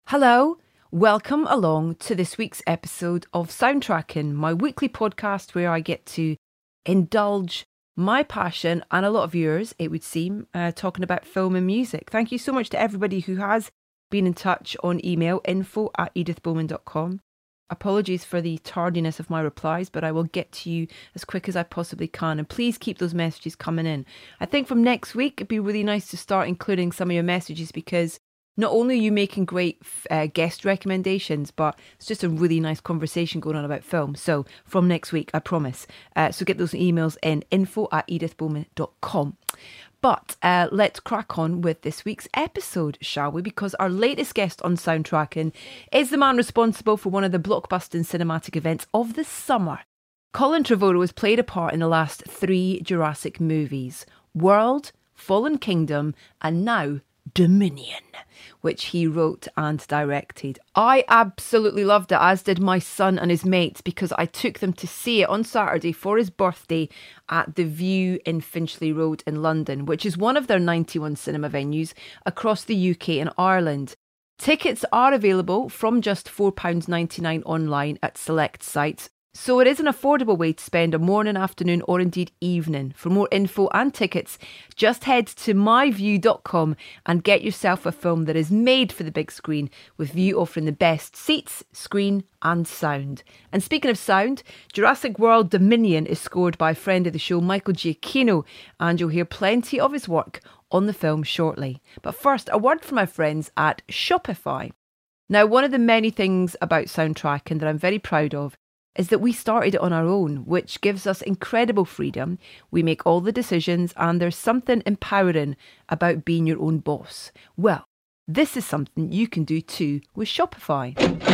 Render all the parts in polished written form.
Hello, welcome along to this week's episode of Soundtracking, my weekly podcast where I get to indulge my passion and a lot of yours, it would seem, talking about film and music. Thank you so much to everybody who has been in touch on email, info@edithbowman.com. Apologies for the tardiness of my replies, but I will get to you as quick as I possibly can. And please keep those messages coming in. I think from next week, it'd be really nice to start including some of your messages because not only are you making great guest recommendations, but it's just a really nice conversation going on about film. So from next week, I promise. So get those emails in, info@edithbowman.com. But let's crack on with this week's episode, shall we? Because our latest guest on Soundtracking is the man responsible for one of the blockbusting cinematic events of the summer. Colin Trevorrow has played a part in the last 3 Jurassic movies, World, Fallen Kingdom, and now Dominion, which he wrote and directed. I absolutely loved it, as did my son and his mates, because I took them to see it on Saturday for his birthday at the View in Finchley Road in London, which is one of their 91 cinema venues across the UK and Ireland. Tickets are available from just £4.99 online at select sites. So it is an affordable way to spend a morning, afternoon or indeed evening. For more info and tickets, just head to myview.com and get yourself a film that is made for the big screen, with View offering the best seats, screen and sound. And speaking of sound, Jurassic World Dominion is scored by a friend of the show, Michael Giacchino, and you'll hear plenty of his work on the film shortly. But first, a word from my friends at Shopify. Now, one of the many things about Soundtracking that I'm very proud of is that we started it on our own, which gives us incredible freedom. We make all the decisions and there's something empowering about being your own boss. Well, this is something you can do too with Shopify.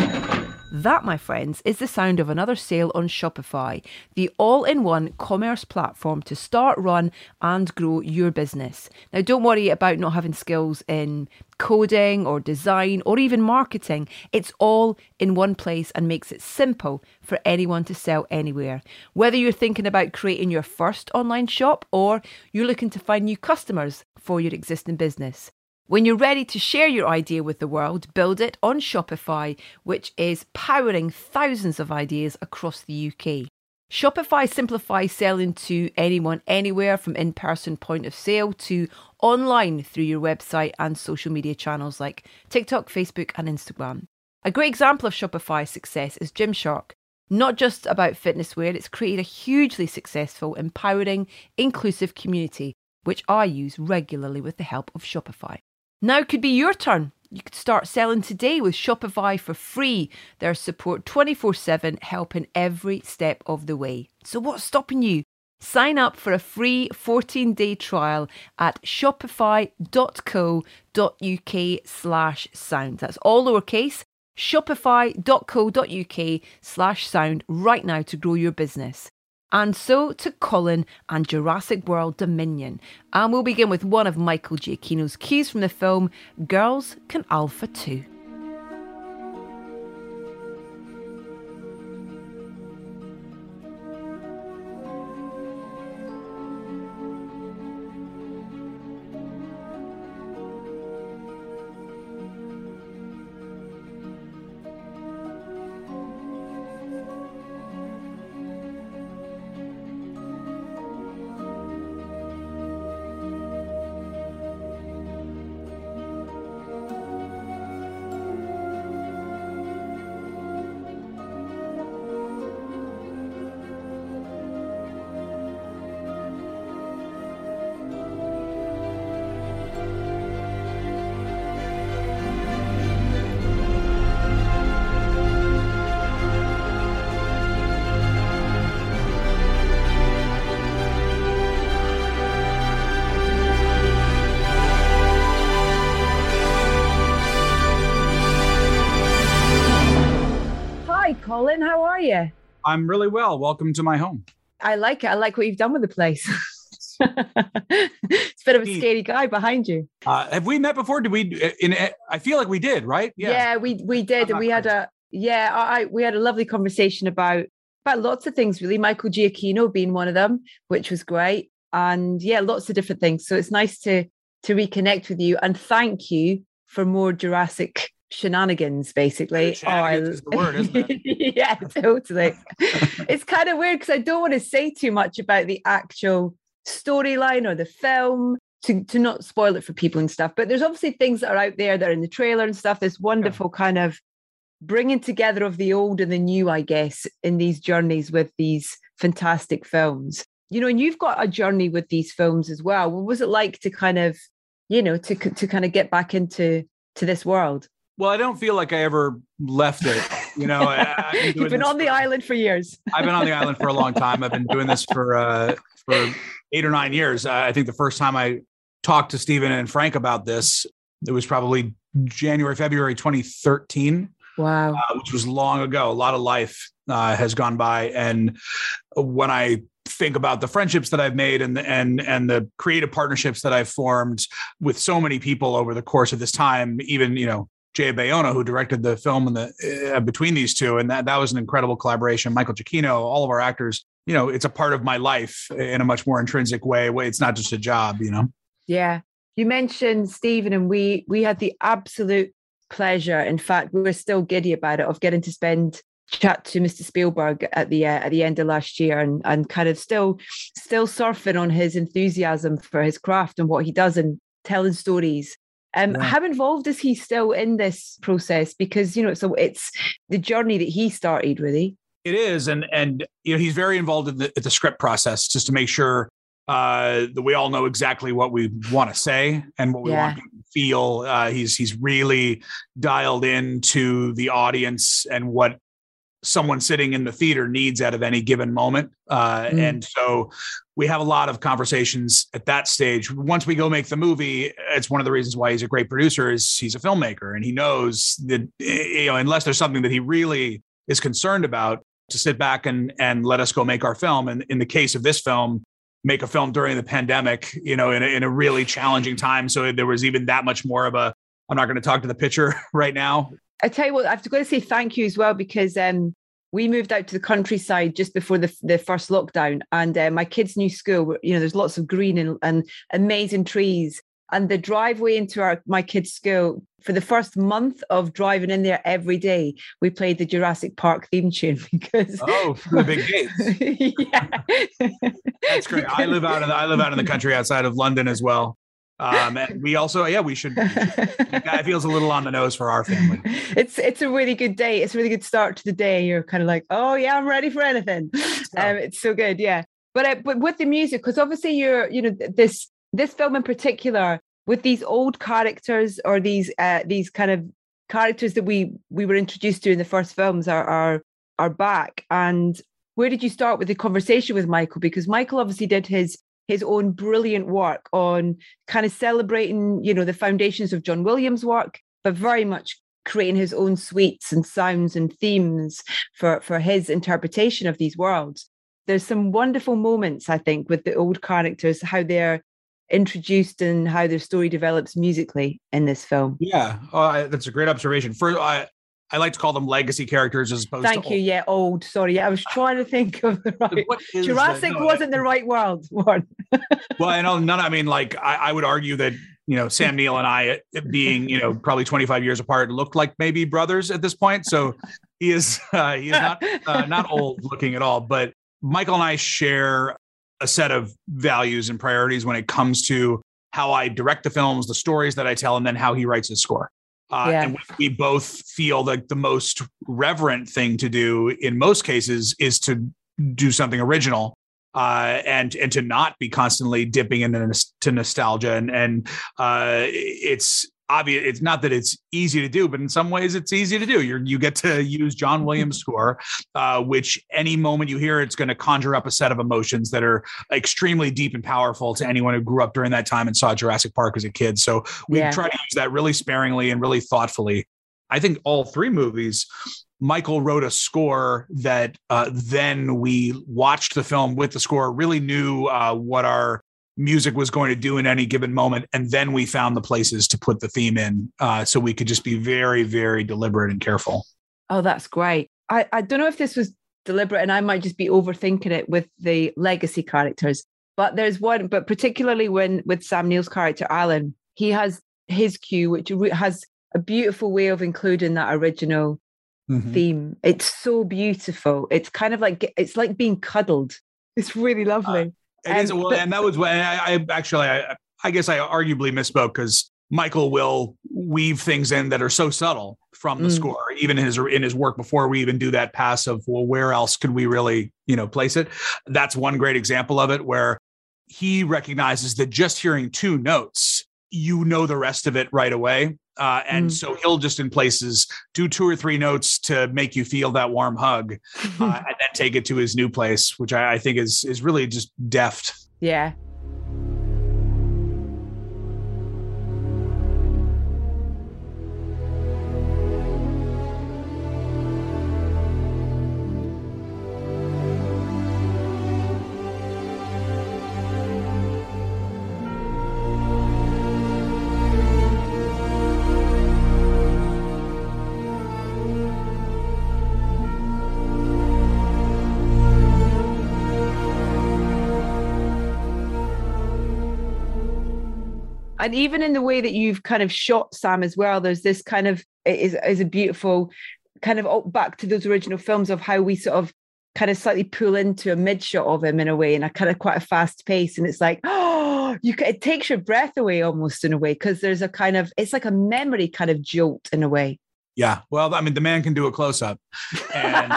That, my friends, is the sound of another sale on Shopify, the all-in-one commerce platform to start, run and grow your business. Now, don't worry about not having skills in coding or design or even marketing. It's all in one place and makes it simple for anyone to sell anywhere. Whether you're thinking about creating your first online shop or you're looking to find new customers for your existing business. When you're ready to share your idea with the world, build it on Shopify, which is powering thousands of ideas across the UK. Shopify simplifies selling to anyone, anywhere, from in-person point of sale to online through your website and social media channels like TikTok, Facebook and Instagram. A great example of Shopify's success is Gymshark. Not just about fitness wear, it's created a hugely successful, empowering, inclusive community, which I use regularly with the help of Shopify. Now could be your turn. You could start selling today with Shopify for free. There's support 24/7, helping every step of the way. So what's stopping you? Sign up for a free 14-day trial at shopify.co.uk/sound. That's all lowercase, shopify.co.uk/sound right now to grow your business. And so to Colin and Jurassic World Dominion. And we'll begin with one of Michael Giacchino's cues from the film Girls Can Alpha Too. Colin, how are you? I'm really well. Welcome to my home. I like it. I like what you've done with the place. It's a bit of a scary guy behind you. Have we met before? Did we? I feel like we did, right? Yeah, we did, and we had a lovely conversation about lots of things, really. Michael Giacchino being one of them, which was great, and yeah, lots of different things. So it's nice to reconnect with you, and thank you for more Jurassic shenanigans, basically. Shenanigans is the word, isn't it? Yeah, totally. It's kind of weird because I don't want to say too much about the actual storyline or the film to not spoil it for people and stuff. But there's obviously things that are out there that are in the trailer and stuff. This wonderful kind of bringing together of the old and the new, I guess, in these journeys with these fantastic films. You know, and you've got a journey with these films as well. What was it like to kind of, you know, to kind of get back into this world? Well, I don't feel like I ever left it. You know, You've been on the island for years. I've been on the island for a long time. I've been doing this for 8 or 9 years. I think the first time I talked to Stephen and Frank about this, it was probably February 2013. Wow. Which was long ago. A lot of life has gone by. And when I think about the friendships that I've made and the creative partnerships that I've formed with so many people over the course of this time, even, you know, Jay Bayona, who directed the film and the between these two. And that was an incredible collaboration. Michael Giacchino, all of our actors, you know, it's a part of my life in a much more intrinsic way. It's not just a job, you know? Yeah. You mentioned Stephen, and we had the absolute pleasure. In fact, we were still giddy about it, of getting to chat to Mr. Spielberg at the end of last year, and kind of still surfing on his enthusiasm for his craft and what he does and telling stories. How involved is he still in this process? Because, you know, so it's the journey that he started, really. It is. And you know, he's very involved in the script process, just to make sure that we all know exactly what we want to say and what we want to feel. He's really dialed into the audience and what someone sitting in the theater needs out of any given moment. And so we have a lot of conversations at that stage. Once we go make the movie, it's one of the reasons why he's a great producer is he's a filmmaker, and he knows that, you know, unless there's something that he really is concerned about, to sit back and let us go make our film. And in the case of this film, make a film during the pandemic, you know, in a really challenging time. So there was even that much more of I'm not going to talk to the picture right now. I tell you what, I've got to say thank you as well, because we moved out to the countryside just before the first lockdown, and my kids' new school, you know, there's lots of green and amazing trees. And the driveway into my kids' school, for the first month of driving in there every day, we played the Jurassic Park theme tune because the big gates. Yeah, that's great. I live out in the country outside of London as well. And we also, we should. That feels a little on the nose for our family. It's a really good day. It's a really good start to the day. You're kind of like, oh yeah, I'm ready for anything. It's so good, yeah. But with the music, because obviously this film in particular, with these old characters or these kind of characters that we were introduced to in the first films are back. And where did you start with the conversation with Michael? Because Michael obviously did his own brilliant work on kind of celebrating, you know, the foundations of John Williams' work, but very much creating his own suites and sounds and themes for his interpretation of these worlds. There's some wonderful moments, I think, with the old characters, how they're introduced and how their story develops musically in this film. Yeah, that's a great observation. First, I like to call them legacy characters as opposed to Thank you. Yeah, old. Sorry, I was trying to think of the right. Jurassic wasn't the right world one. Well, I know none. I mean, like I would argue that, you know, Sam Neill and I, being, you know, probably 25 years apart, looked like maybe brothers at this point. So he is not old looking at all. But Michael and I share a set of values and priorities when it comes to how I direct the films, the stories that I tell, and then how he writes his score. And we both feel like the most reverent thing to do in most cases is to do something original, and to not be constantly dipping into nostalgia. And it's obvious. It's not that it's easy to do, but in some ways it's easy to do. You get to use John Williams' score, which any moment you hear, it's going to conjure up a set of emotions that are extremely deep and powerful to anyone who grew up during that time and saw Jurassic Park as a kid. So we try to use that really sparingly and really thoughtfully. I think all three movies, Michael wrote a score that then we watched the film with the score, really knew what our music was going to do in any given moment. And then we found the places to put the theme in, so we could just be very, very deliberate and careful. Oh, that's great. I don't know if this was deliberate, and I might just be overthinking it with the legacy characters, but there's one, but particularly with Sam Neill's character, Alan, he has his cue, which has a beautiful way of including that original theme. It's so beautiful. It's kind of like, it's like being cuddled. It's really lovely. It is. Well, and that was when I guess I arguably misspoke, because Michael will weave things in that are so subtle from the score, even in his work before we even do that pass of, well, where else could we really, place it? That's one great example of it, where he recognizes that just hearing two notes, the rest of it right away. And so he'll just in places do 2 or 3 notes to make you feel that warm hug, and then take it to his new place, which I think is really just deft. Yeah. And even in the way that you've kind of shot Sam as well, there's this kind of, is a beautiful kind of back to those original films of how we sort of kind of slightly pull into a mid shot of him in a way, in a kind of quite a fast pace. And it's like, it takes your breath away almost in a way, because there's a kind of, it's like a memory kind of jolt in a way. Yeah. Well, I mean, the man can do a close up. And,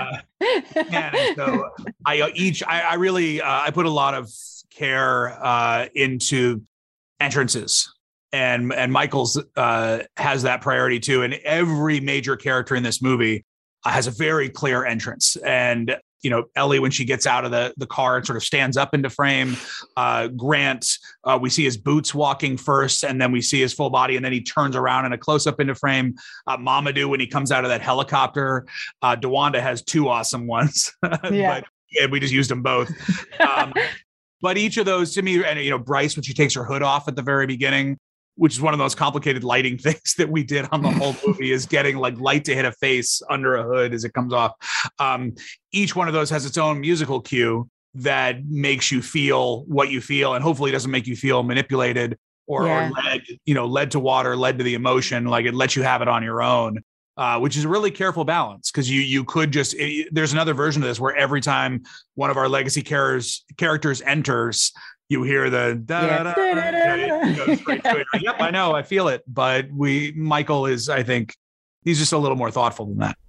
and so I really put a lot of care into entrances, and Michael's has that priority too. And every major character in this movie has a very clear entrance. And Ellie, when she gets out of the car and sort of stands up into frame. Grant, we see his boots walking first, and then we see his full body, and then he turns around in a close up into frame. Mamadou, when he comes out of that helicopter. DeWanda has 2 awesome ones, yeah. But we just used them both. But each of those, to me, and Bryce, when she takes her hood off at the very beginning, which is one of the most complicated lighting things that we did on the whole movie, is getting like light to hit a face under a hood as it comes off. Each one of those has its own musical cue that makes you feel what you feel, and hopefully doesn't make you feel manipulated or led to water, led to the emotion. Like, it lets you have it on your own. Which is a really careful balance, because you could just, there's another version of this where every time one of our legacy characters enters, you hear the yep, I know, I feel it. But Michael is, I think, he's just a little more thoughtful than that.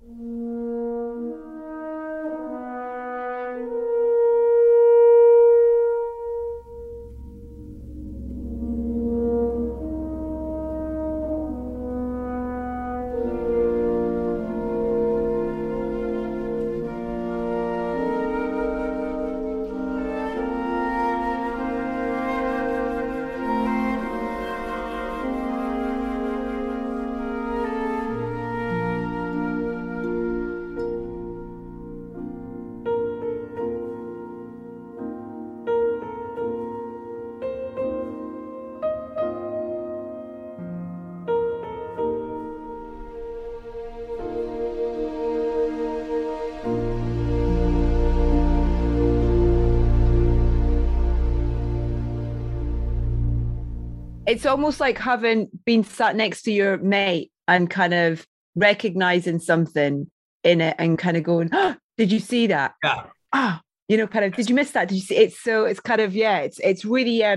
It's almost like having been sat next to your mate and kind of recognizing something in it and kind of going, oh, did you see that? Yeah. Kind of, did you miss that? Did you see it? So it's kind of, it's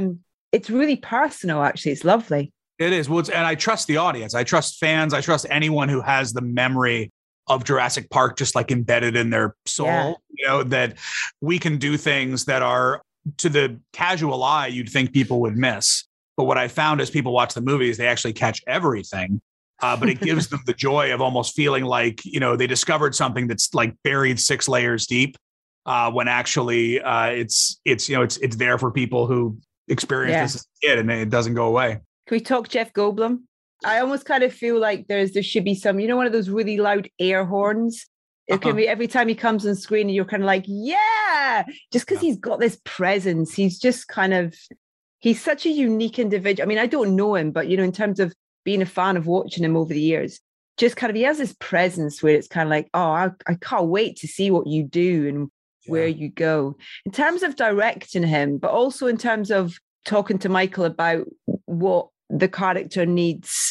really personal, actually. It's lovely. It is. Well, and I trust the audience. I trust fans. I trust anyone who has the memory of Jurassic Park just like embedded in their soul, that we can do things that are, to the casual eye, you'd think people would miss. But what I found as people watch the movies, they actually catch everything. But it gives them the joy of almost feeling like, they discovered something that's like buried 6 layers deep, when actually it's there for people who experience this as a kid, and it doesn't go away. Can we talk Jeff Goldblum? I almost kind of feel like there should be some, one of those really loud air horns. It can be every time he comes on screen and you're kind of like, yeah, just because he's got this presence. He's just kind of, he's such a unique individual. I mean, I don't know him, but, in terms of being a fan of watching him over the years, just kind of, he has this presence where it's kind of like, oh, I can't wait to see what you do and where you go. In terms of directing him, but also in terms of talking to Michael about what the character needs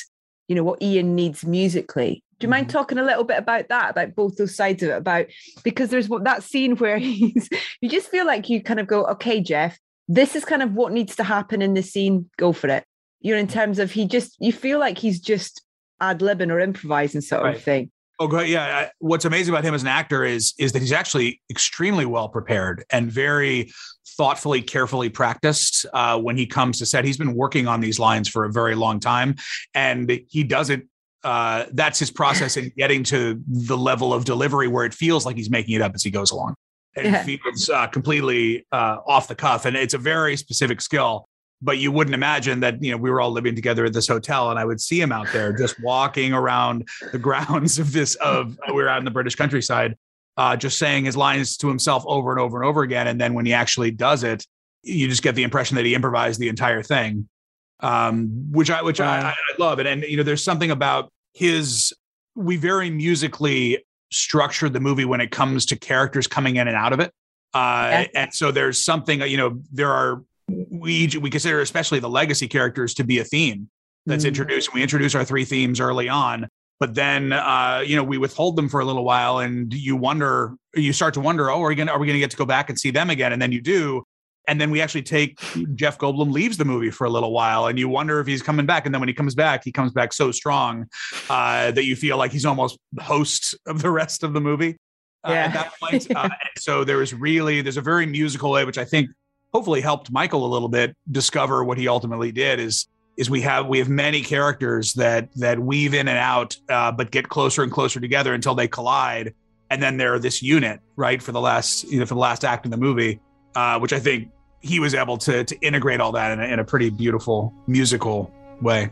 what Ian needs musically. Do you mind talking a little bit about that, about both those sides of it? Because there's that scene where you just feel like you kind of go, okay, Jeff, this is kind of what needs to happen in the scene. Go for it. In terms of you feel like he's just ad-libbing or improvising sort of thing. Oh, great. Yeah. What's amazing about him as an actor is that he's actually extremely well prepared and very thoughtfully, carefully practiced when he comes to set. He's been working on these lines for a very long time, and he does it. That's his process in getting to the level of delivery where it feels like he's making it up as he goes along. And it feels completely off the cuff. And it's a very specific skill. But you wouldn't imagine that, we were all living together at this hotel, and I would see him out there just walking around the grounds we were out in the British countryside, just saying his lines to himself over and over and over again. And then when he actually does it, you just get the impression that he improvised the entire thing, which I love. And there's something about we very musically structured the movie when it comes to characters coming in and out of it. And so there's something, we consider especially the legacy characters to be a theme that's introduced. We introduce our 3 themes early on, but then, we withhold them for a little while, and you start to wonder, are we going to get to go back and see them again? And then you do. And then we actually Jeff Goldblum leaves the movie for a little while, and you wonder if he's coming back. And then when he comes back so strong that you feel like he's almost the host of the rest of the movie at that point. And so there's a very musical way, which I think hopefully helped Michael a little bit discover what he ultimately did is we have many characters that weave in and out, but get closer and closer together until they collide. And then they're this unit, right? For the last act in the movie, which I think he was able to integrate all that in a pretty beautiful musical way.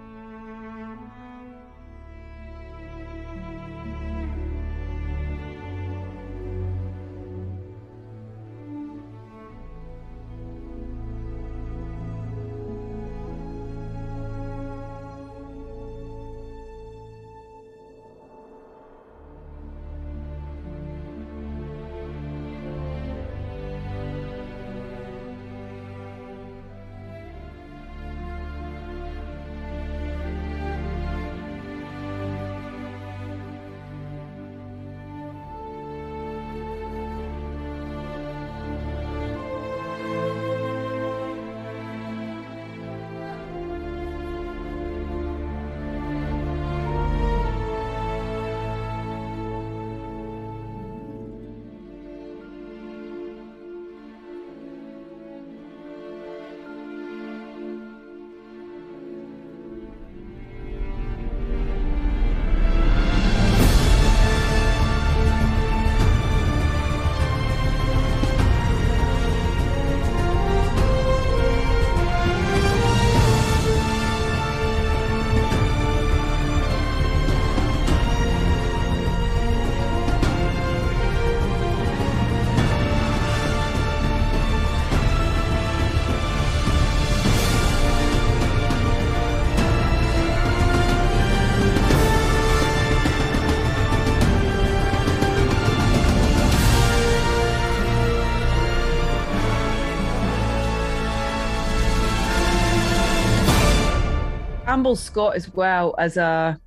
Campbell Scott as well as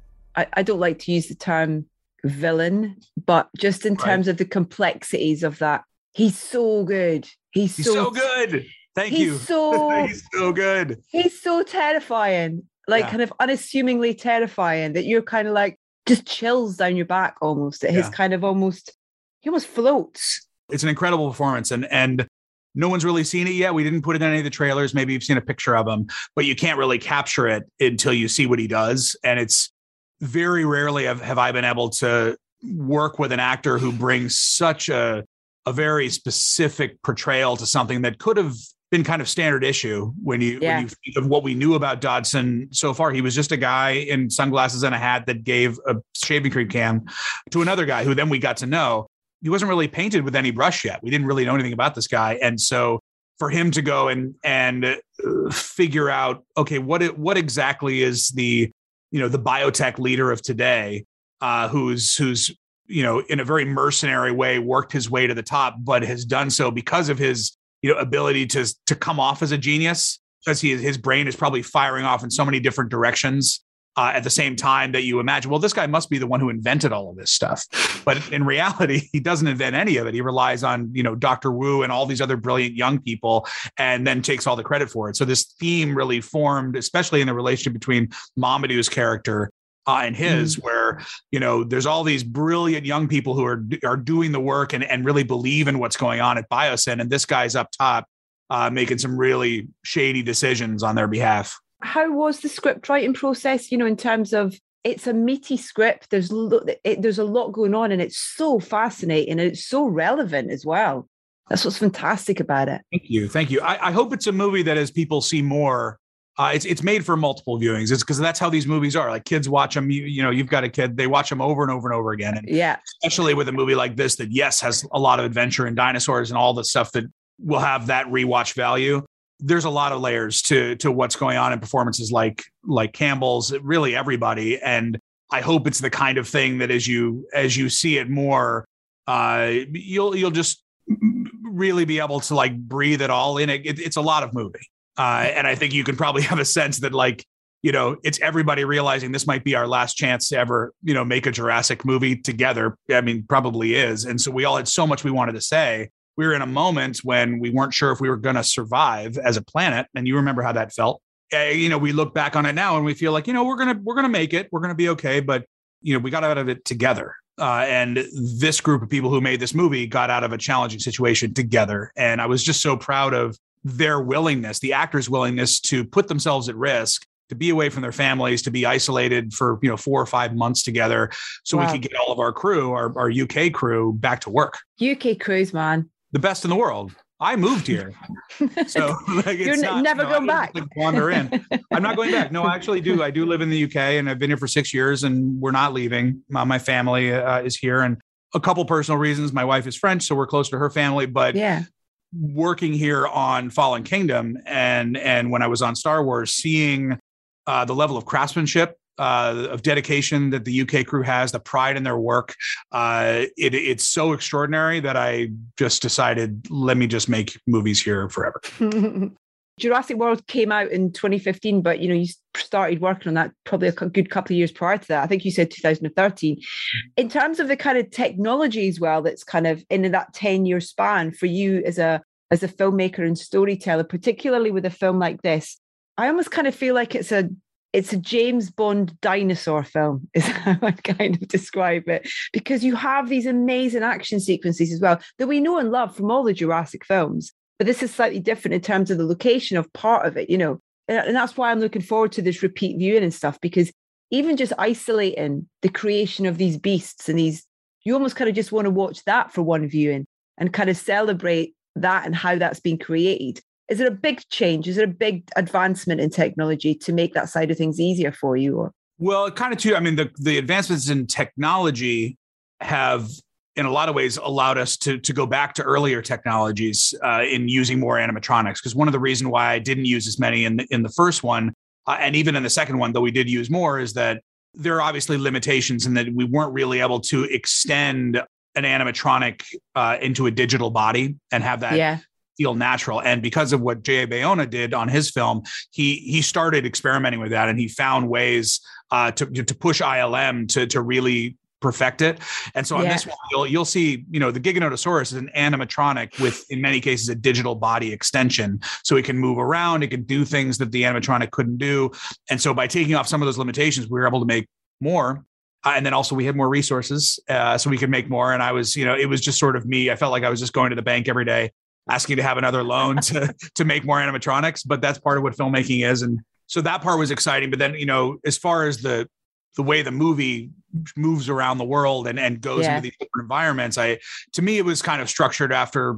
I don't like to use the term villain, but just in terms of the complexities of that, he's so good. He's so good. Thank you. He's so good. He's so terrifying, kind of unassumingly terrifying that you're kind of like just chills down your back almost. His kind of he almost floats. It's an incredible performance, and no one's really seen it yet. We didn't put it in any of the trailers. Maybe you've seen a picture of him, but you can't really capture it until you see what he does. And it's very rarely have I been able to work with an actor who brings such a very specific portrayal to something that could have been kind of standard issue when you think of what we knew about Dodson so far. He was just a guy in sunglasses and a hat that gave a shaving cream can to another guy who then we got to know. He wasn't really painted with any brush yet. We didn't really know anything about this guy. And so for him to go and figure out, okay, what exactly is the biotech leader of today, who's in a very mercenary way worked his way to the top, but has done so because of his ability to come off as a genius, because his brain is probably firing off in so many different directions at the same time that you imagine, well, this guy must be the one who invented all of this stuff. But in reality, he doesn't invent any of it. He relies on, Dr. Wu and all these other brilliant young people, and then takes all the credit for it. So this theme really formed, especially in the relationship between Mamadou's character and his, where, there's all these brilliant young people who are doing the work and really believe in what's going on at Biosyn. And this guy's up top making some really shady decisions on their behalf. How was the script writing process, in terms of, it's a meaty script. There's a lot going on, and it's so fascinating, and it's so relevant as well. That's what's fantastic about it. Thank you. I hope it's a movie that as people see more, it's made for multiple viewings. It's because that's how these movies are. Like, kids watch them. You've got a kid, they watch them over and over and over again. And especially with a movie like this that, yes, has a lot of adventure and dinosaurs and all the stuff that will have that rewatch value. There's a lot of layers to what's going on in performances like Campbell's, really everybody. And I hope it's the kind of thing that as you see it more, you'll just really be able to like breathe it all in. It's a lot of movie. And I think you can probably have a sense that it's everybody realizing this might be our last chance to ever, make a Jurassic movie together. I mean, probably is. And so we all had so much we wanted to say. We were in a moment when we weren't sure if we were going to survive as a planet. And you remember how that felt. We look back on it now and we feel like, we're going to make it. We're going to be okay. But, we got out of it together. And this group of people who made this movie got out of a challenging situation together. And I was just so proud of their willingness, the actors' willingness to put themselves at risk, to be away from their families, to be isolated for 4 or 5 months together, so we could get all of our crew, our UK crew, back to work. UK crews, man, the best in the world. I moved here, so you're never going back. Wander in. I'm not going back. No, I actually do. I do live in the UK, and I've been here for 6 years, and we're not leaving. My family is here, and a couple personal reasons. My wife is French, so we're close to her family, but working here on Fallen Kingdom and when I was on Star Wars, seeing the level of craftsmanship, of dedication that the UK crew has, the pride in their work, it's so extraordinary that I just decided, let me just make movies here forever. Jurassic World came out in 2015, but you started working on that probably a good couple of years prior to that. I think you said 2013. In terms of the kind of technology as well, that's kind of in that 10-year span for you as a filmmaker and storyteller, particularly with a film like this, I almost kind of feel like it's a James Bond dinosaur film, is how I kind of describe it, because you have these amazing action sequences as well that we know and love from all the Jurassic films. But this is slightly different in terms of the location of part of it, and that's why I'm looking forward to this repeat viewing and stuff, because even just isolating the creation of these beasts and you almost kind of just want to watch that for one viewing and kind of celebrate that and how that's been created. Is it a big change? Is it a big advancement in technology to make that side of things easier for you? Or? Well, kind of too. I mean, the advancements in technology have, in a lot of ways, allowed us to go back to earlier technologies in using more animatronics. Because one of the reasons why I didn't use as many in the first one, and even in the second one, though we did use more, is that there are obviously limitations in that we weren't really able to extend an animatronic into a digital body and have that feel natural. And because of what J.A. Bayona did on his film, he started experimenting with that, and he found ways to push ILM to really perfect it. And so on this one, you'll see, the Giganotosaurus is an animatronic with, in many cases, a digital body extension. So it can move around, it can do things that the animatronic couldn't do. And so by taking off some of those limitations, we were able to make more. And then also we had more resources, so we could make more. And I was, it was just sort of me. I felt like I was just going to the bank every day, asking to have another loan to make more animatronics. But that's part of what filmmaking is. And so that part was exciting. But then, as far as the way the movie moves around the world and goes into these different environments, to me, it was kind of structured after,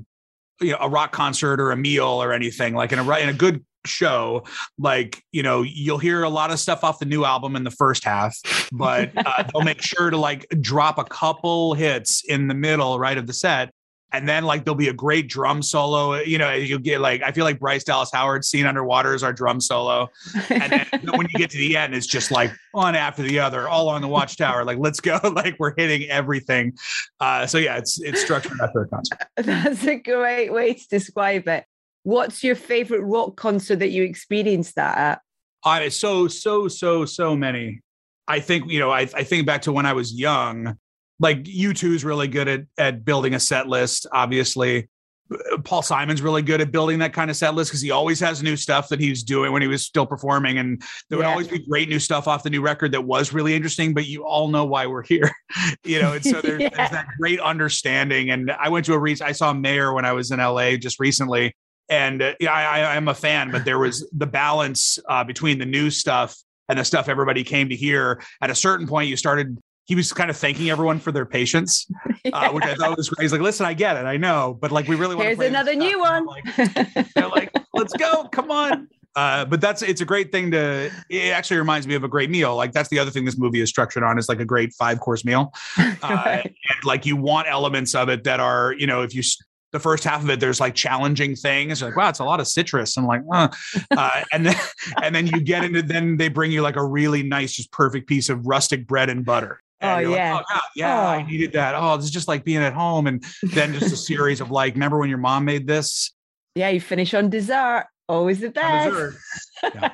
a rock concert or a meal or anything. Like in a good show, like, you'll hear a lot of stuff off the new album in the first half, but they'll make sure to like drop a couple hits in the middle, right, of the set. And then like there'll be a great drum solo. You'll get like, I feel like Bryce Dallas Howard's Scene Underwater is our drum solo. And then when you get to the end, it's just like one after the other, all on the Watchtower. Like, let's go. Like, we're hitting everything. So yeah, it's structured after a concert. That's a great way to describe it. What's your favorite rock concert that you experienced that at? So many. I think, I think back to when I was young, like U2 is really good at building a set list. Obviously, Paul Simon's really good at building that kind of set list because he always has new stuff that he's doing when he was still performing. And there would always be great new stuff off the new record that was really interesting, but you all know why we're here, and so there's that great understanding. And I went to I saw Mayer when I was in LA just recently, and I'm a fan, but there was the balance between the new stuff and the stuff everybody came to hear. At a certain point, he was kind of thanking everyone for their patience, which I thought was great. He's like, listen, I get it. I know, but like, we really want to play another new one. They're like, let's go. Come on. But it's a great thing it actually reminds me of a great meal. Like that's the other thing this movie is structured on, is like a great 5-course meal. And like you want elements of it that are, the first half of it, there's like challenging things. You're like, wow, it's a lot of citrus. I'm like, and then you get into, then they bring you like a really nice, just perfect piece of rustic bread and butter. And like, oh, God, I needed that. Oh, this is just like being at home. And then just a series of like, remember when your mom made this? Yeah, you finish on dessert. Always the best. Yeah.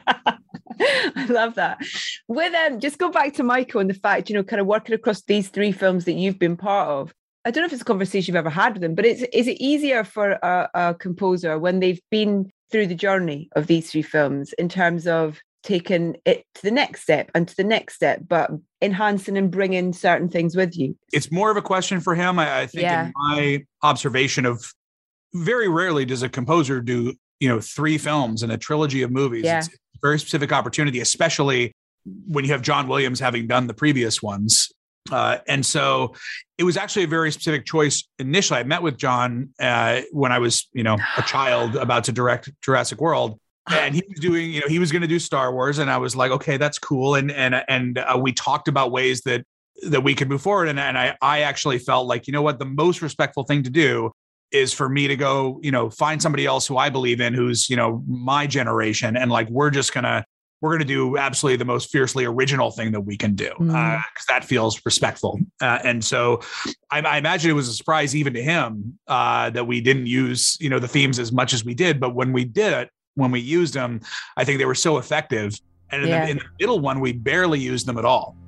I love that. With just go back to Michael and the fact, kind of working across these 3 films that you've been part of. I don't know if it's a conversation you've ever had with them, but is it easier for a composer when they've been through the journey of these 3 films in terms of taking it to the next step and to the next step, but enhancing and bringing certain things with you? It's more of a question for him. I think in my observation of very rarely does a composer do, 3 films and a trilogy of movies. Yeah. It's a very specific opportunity, especially when you have John Williams having done the previous ones. And so it was actually a very specific choice. Initially, I met with John when I was, a child about to direct Jurassic World. And he was doing, he was going to do Star Wars. And I was like, okay, that's cool. And we talked about ways that we could move forward. And I actually felt like, the most respectful thing to do is for me to go, find somebody else who I believe in, who's, my generation. And like, we're going to do absolutely the most fiercely original thing that we can do, because that feels respectful. And so I imagine it was a surprise even to him that we didn't use, the themes as much as we did. But when we did it, when we used them, I think they were so effective. And in the middle one, we barely used them at all.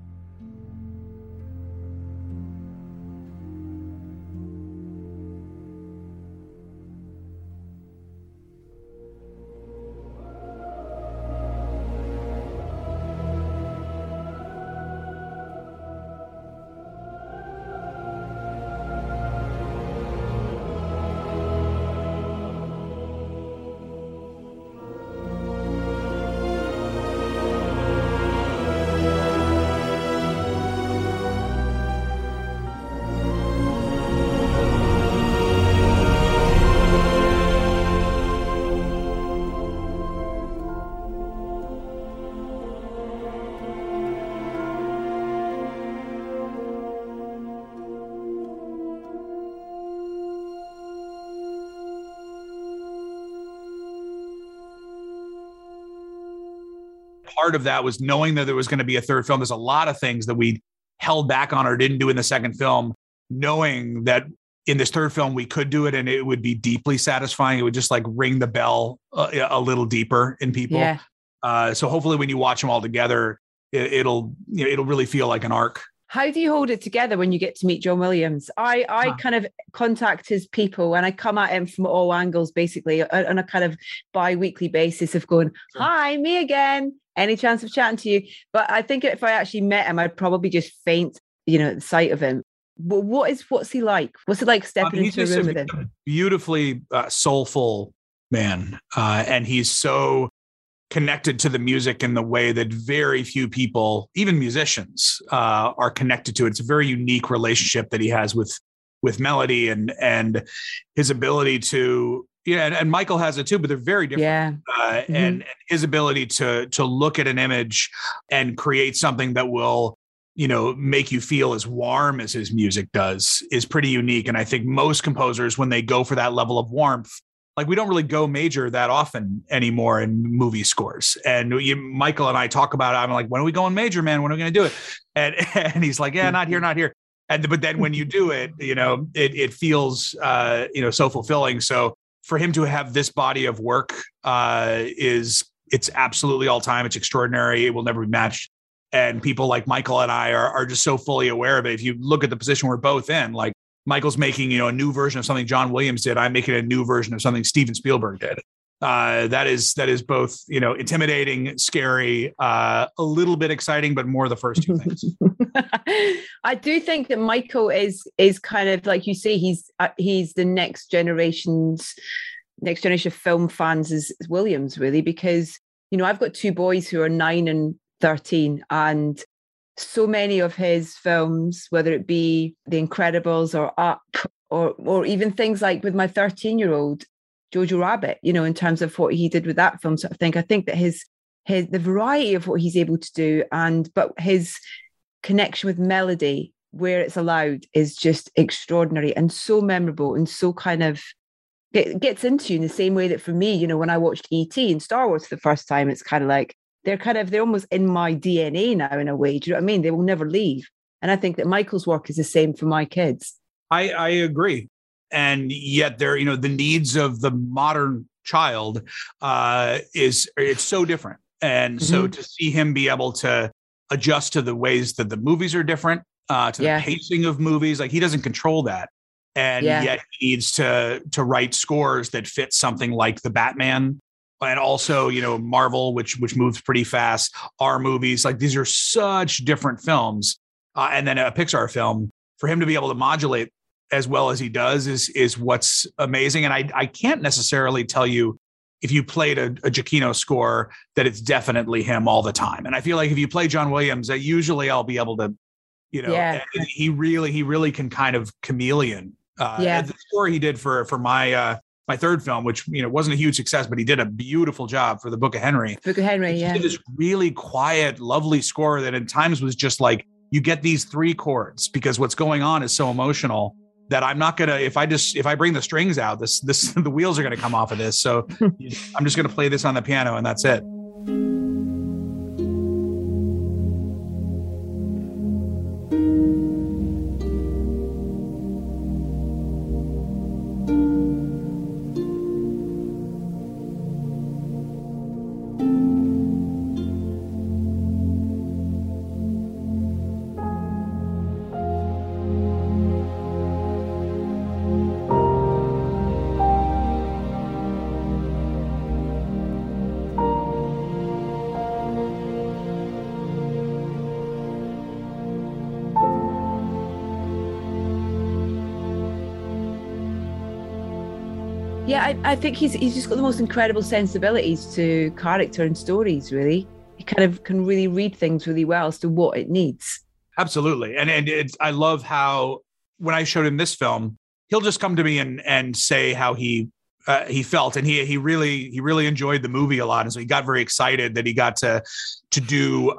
Part of that was knowing that there was going to be a third film. There's a lot of things that we held back on or didn't do in the second film, knowing that in this third film, we could do it and it would be deeply satisfying. It would just like ring the bell a little deeper in people. Yeah. So hopefully when you watch them all together, it'll really feel like an arc. How do you hold it together when you get to meet John Williams? I kind of contact his people and I come at him from all angles, basically on a kind of bi-weekly basis of going, hi, me again. Any chance of chatting to you? But I think if I actually met him, I'd probably just faint, at the sight of him. But what's he like? What's it like stepping into a room with him? Beautifully soulful man. And he's so connected to the music in the way that very few people, even musicians, are connected to it. It's a very unique relationship that he has with melody and his ability to, and Michael has it too, but they're very different. Yeah. And his ability to look at an image and create something that will, make you feel as warm as his music does is pretty unique. And I think most composers, when they go for that level of warmth, like we don't really go major that often anymore in movie scores. And Michael and I talk about it. I'm like, when are we going major, man? When are we going to do it? And he's like, yeah, not here. But then when you do it, it feels, so fulfilling. So for him to have this body of work it's absolutely all time. It's extraordinary. It will never be matched And people like Michael and I are just so fully aware of it. If you look at the position we're both in, like Michael's making, a new version of something John Williams did. I'm making a new version of something Steven Spielberg did. That is both, intimidating, scary, a little bit exciting, but more the first two things. I do think that Michael is kind of like you say, he's the next generation of film fans is Williams, really, because I've got two boys who are 9 and 13, and so many of his films, whether it be The Incredibles or Up, or even things like with my 13-year-old Jojo Rabbit, in terms of what he did with that film sort of thing. I think that the variety of what he's able to do, but his connection with melody where it's allowed is just extraordinary and so memorable, and so kind of gets into you in the same way that for me, when I watched E.T. and Star Wars for the first time, it's kind of like they're almost in my DNA now in a way. Do you know what I mean? They will never leave. And I think that Michael's work is the same for my kids. I agree. And yet there, the needs of the modern child it's so different. And so to see him be able to adjust to the ways that the movies are different, to the pacing of movies, like he doesn't control that. And yet he needs to write scores that fit something like the Batman, and also, Marvel, which moves pretty fast, our movies, like these are such different films. And then a Pixar film, for him to be able to modulate as well as he does is what's amazing. And I can't necessarily tell you if you played a Giacchino score that it's definitely him all the time. And I feel like if you play John Williams, that usually I'll be able to, he really can kind of chameleon. The score he did for my third film, which wasn't a huge success, but he did a beautiful job for the Book of Henry. He did this really quiet, lovely score that at times was just like, you get these 3 chords because what's going on is so emotional that I'm not gonna, if I bring the strings out, the wheels are gonna come off of this. So I'm just gonna play this on the piano and that's it. Yeah, I think he's just got the most incredible sensibilities to character and stories, really. He kind of can really read things really well as to what it needs. Absolutely. And I love how when I showed him this film, he'll just come to me and say how he felt, and he really enjoyed the movie a lot, and so he got very excited that he got to do.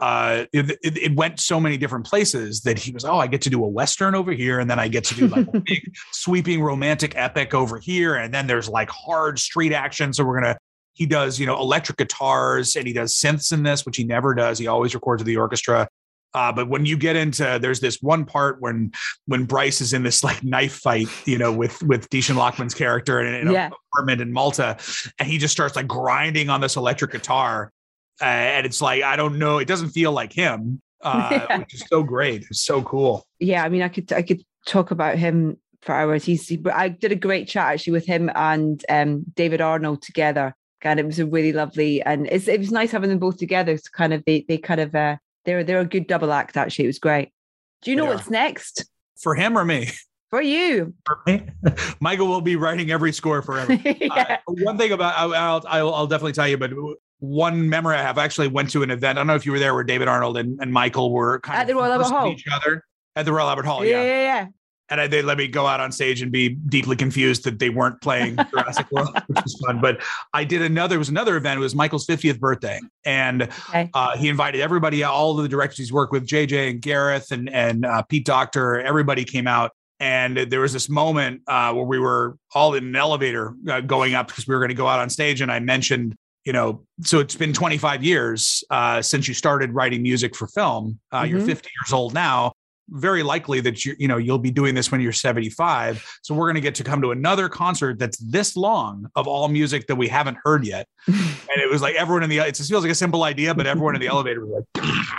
It went so many different places that he was, I get to do a Western over here, and then I get to do like a big sweeping romantic epic over here, and then there's like hard street action. So he does electric guitars and he does synths in this, which he never does. He always records with the orchestra. But when you get into, there's this one part when Bryce is in this like knife fight, with Deacon Lockman's character in an apartment in Malta, and he just starts like grinding on this electric guitar, and it's like, I don't know, it doesn't feel like him, which is so great. It's so cool. Yeah, I mean, I could talk about him for hours. I did a great chat actually with him and David Arnold together, and it was a really lovely, and it was nice having them both together. So kind of they're a good double act, actually. It was great. Do you know what's next? For him or me? For you. For me? Michael will be writing every score forever. One thing about, I'll definitely tell you, but one memory I have, actually went to an event. I don't know if you were there, where David Arnold and Michael were kind at of the Royal Albert Hall. Each other at the Royal Albert Hall. Yeah. And they let me go out on stage and be deeply confused that they weren't playing Jurassic World, which was fun. But I did another event. It was Michael's 50th birthday. And he invited everybody, all of the directors he's worked with, JJ and Gareth and Pete Docter, everybody came out. And there was this moment where we were all in an elevator going up because we were going to go out on stage. And I mentioned, so it's been 25 years since you started writing music for film. You're 50 years old now. Very likely that you'll be doing this when you're 75. So we're going to get to come to another concert that's this long of all music that we haven't heard yet. And it was like everyone it just feels like a simple idea, but everyone in the elevator was like,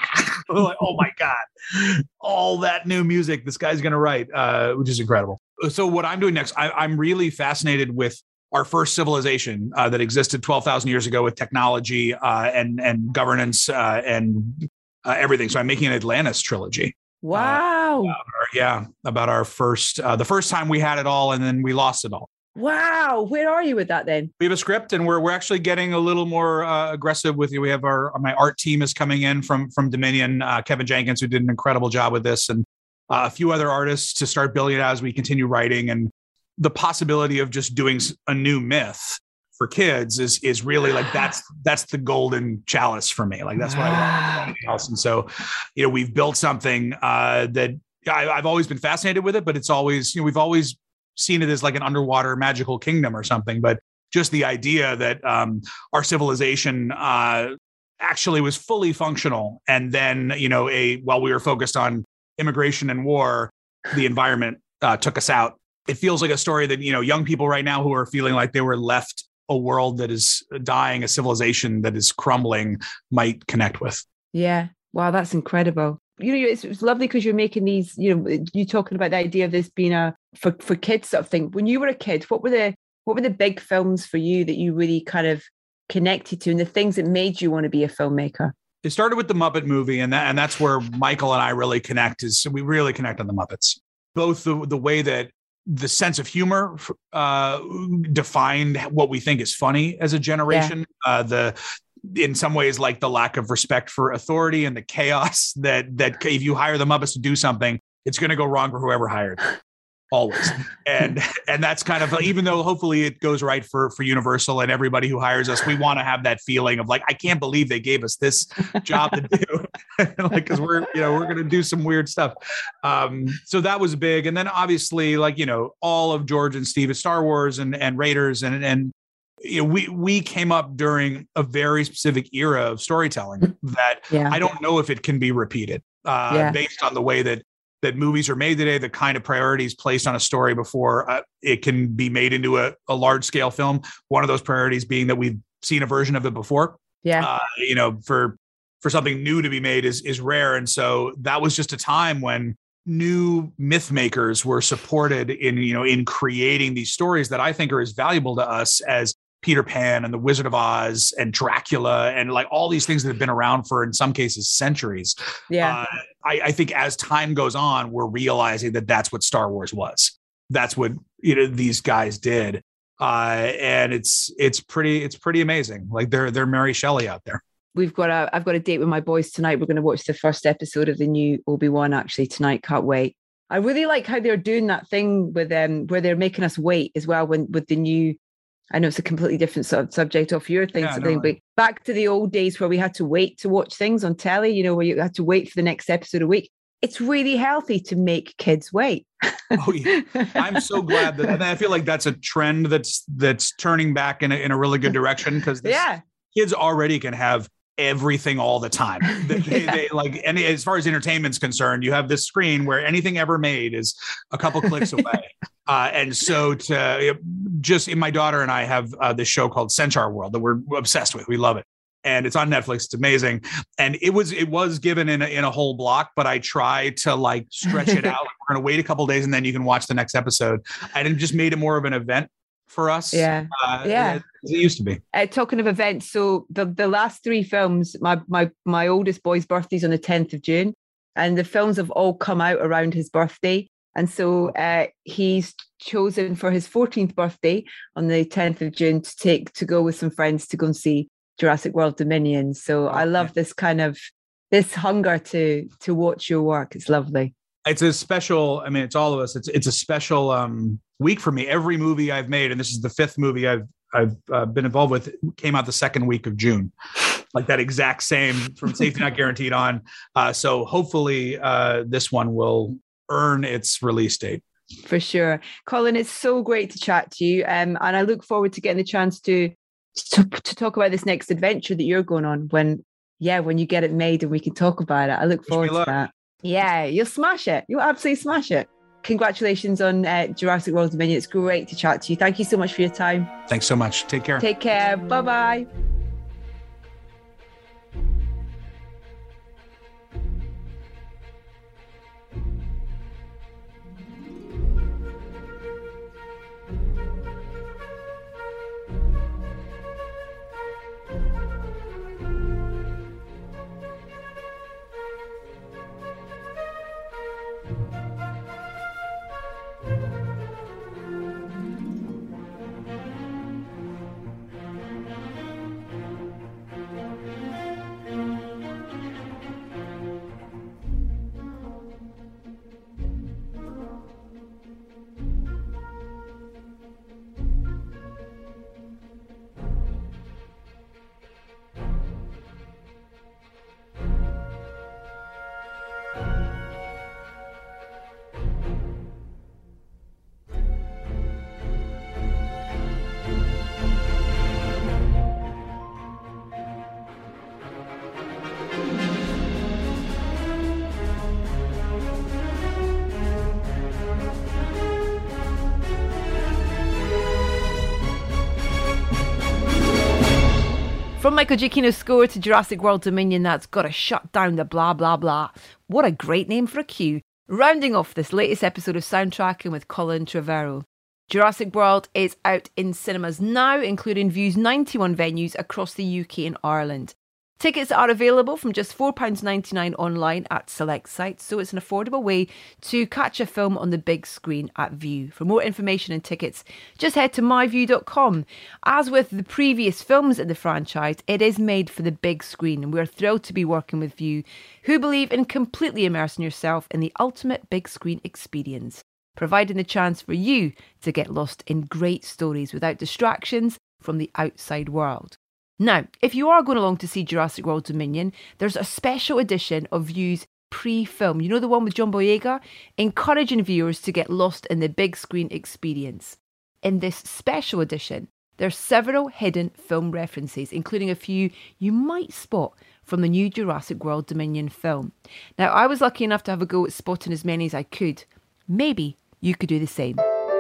We're like, oh my God, all that new music this guy's going to write, which is incredible. So what I'm doing next, I'm really fascinated with our first civilization that existed 12,000 years ago with technology and governance and everything. So I'm making an Atlantis trilogy. Wow. About our first, the first time we had it all and then we lost it all. Wow. Where are you with that then? We have a script and we're actually getting a little more aggressive with you. We have my art team is coming in from Dominion, Kevin Jenkins, who did an incredible job with this, and a few other artists to start building it as we continue writing. And the possibility of just doing a new myth for kids is really like, that's the golden chalice for me. Like, that's what I want anything else. And so, we've built something that I've always been fascinated with it, but it's always, we've always seen it as like an underwater magical kingdom or something. But just the idea that our civilization actually was fully functional. And then, while we were focused on immigration and war, the environment took us out. It feels like a story that, young people right now who are feeling like they were left a world that is dying, a civilization that is crumbling, might connect with. Yeah. Wow, that's incredible. It's lovely because you're making these, you talking about the idea of this being for kids sort of thing. When you were a kid, what were the big films for you that you really kind of connected to, and the things that made you want to be a filmmaker? It started with the Muppet movie, and that's where Michael and I really connect. We really connect on the Muppets. Both the way that the sense of humor defined what we think is funny as a generation. Yeah. In some ways, like the lack of respect for authority and the chaos that if you hire the Muppets to do something, it's going to go wrong for whoever hired them. Always. And that's kind of, even though hopefully it goes right for Universal and everybody who hires us, we want to have that feeling of like, I can't believe they gave us this job to do. Like, cause we're going to do some weird stuff. So that was big. And then obviously all of George and Steve at Star Wars and Raiders and we came up during a very specific era of storytelling that I don't know if it can be repeated based on the way that movies are made today, the kind of priorities placed on a story before it can be made into a large scale film. One of those priorities being that we've seen a version of it before. Yeah. For something new to be made is rare. And so that was just a time when new myth makers were supported in creating these stories that I think are as valuable to us as Peter Pan and the Wizard of Oz and Dracula and like all these things that have been around for, in some cases, centuries. Yeah. I think as time goes on, we're realizing that that's what Star Wars was. That's what, these guys did. And it's pretty amazing. Like they're Mary Shelley out there. I've got a date with my boys tonight. We're going to watch the first episode of the new Obi-Wan actually tonight. Can't wait. I really like how they're doing that thing with them where they're making us wait as well with the new. I know it's a completely different sort of subject off your thing, but back to the old days where we had to wait to watch things on telly, where you had to wait for the next episode a week. It's really healthy to make kids wait. Oh, yeah. I'm so glad that, and I feel like that's a trend that's turning back in a really good direction because kids already can have everything all the time. They like, and as far as entertainment's concerned, you have this screen where anything ever made is a couple clicks away. And so my daughter and I have this show called Centaur World that we're obsessed with. We love it. And it's on Netflix. It's amazing. And it was given in a whole block, but I try to like stretch it out. We're going to wait a couple of days and then you can watch the next episode. I just made it more of an event for us. As it used to be. Talking of events, so the last three films, my oldest boy's birthday's on the 10th of June, and the films have all come out around his birthday. And so he's chosen for his 14th birthday on the 10th of June to go with some friends to go and see Jurassic World Dominion. So I love this kind of this hunger to watch your work. It's lovely. It's a special, it's all of us. It's a special week for me. Every movie I've made, and this is the fifth movie I've been involved with, came out the second week of June. Like that exact same from Safety Not Guaranteed on. So hopefully this one will earn its release date. For sure. Colin, it's so great to chat to you. And I look forward to getting the chance to talk about this next adventure that you're going on when you get it made and we can talk about it. I look forward to that. Yeah, you'll smash it. You'll absolutely smash it. Congratulations on Jurassic World Dominion. It's great to chat to you. Thank you so much for your time. Thanks so much. Take care. Take care. Bye-bye. From Michael Giacchino's score to Jurassic World Dominion, that's gotta shut down the blah blah blah. What a great name for a queue. Rounding off this latest episode of Soundtracking with Colin Trevorrow. Jurassic World is out in cinemas now, including View's 91 venues across the UK and Ireland. Tickets are available from just £4.99 online at select sites, so it's an affordable way to catch a film on the big screen at View. For more information and tickets, just head to myview.com. As with the previous films in the franchise, it is made for the big screen, and we're thrilled to be working with View, who believe in completely immersing yourself in the ultimate big screen experience, providing the chance for you to get lost in great stories without distractions from the outside world. Now, if you are going along to see Jurassic World Dominion, there's a special edition of View's pre-film, you know, the one with John Boyega, encouraging viewers to get lost in the big screen experience. In this special edition, there's several hidden film references, including a few you might spot from the new Jurassic World Dominion film. Now, I was lucky enough to have a go at spotting as many as I could. Maybe you could do the same.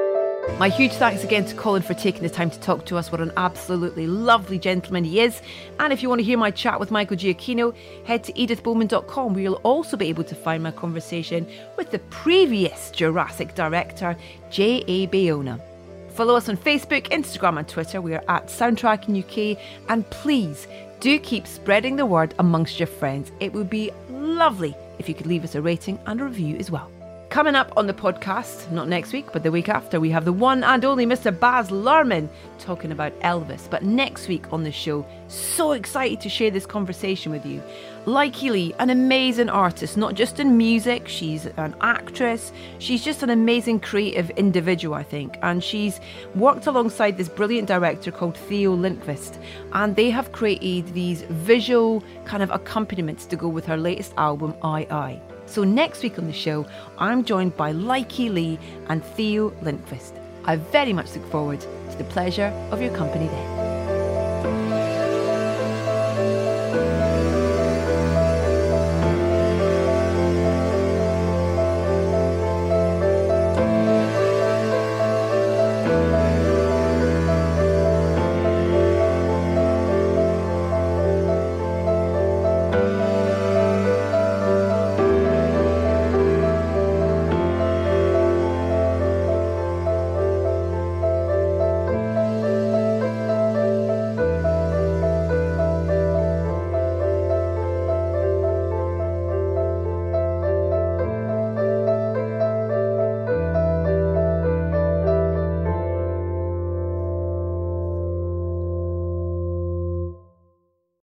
My huge thanks again to Colin for taking the time to talk to us. What an absolutely lovely gentleman he is. And if you want to hear my chat with Michael Giacchino, head to edithbowman.com, where you'll also be able to find my conversation with the previous Jurassic director, J.A. Bayona. Follow us on Facebook, Instagram and Twitter. We are at Soundtracking UK. And please do keep spreading the word amongst your friends. It would be lovely if you could leave us a rating and a review as well. Coming up on the podcast, not next week, but the week after, we have the one and only Mr. Baz Luhrmann talking about Elvis. But next week on the show, so excited to share this conversation with you. Likey Lee, an amazing artist, not just in music, she's an actress. She's just an amazing creative individual, I think. And she's worked alongside this brilliant director called Theo Lindqvist. And they have created these visual kind of accompaniments to go with her latest album, I. So next week on the show, I'm joined by Likey Lee and Theo Lindqvist. I very much look forward to the pleasure of your company then.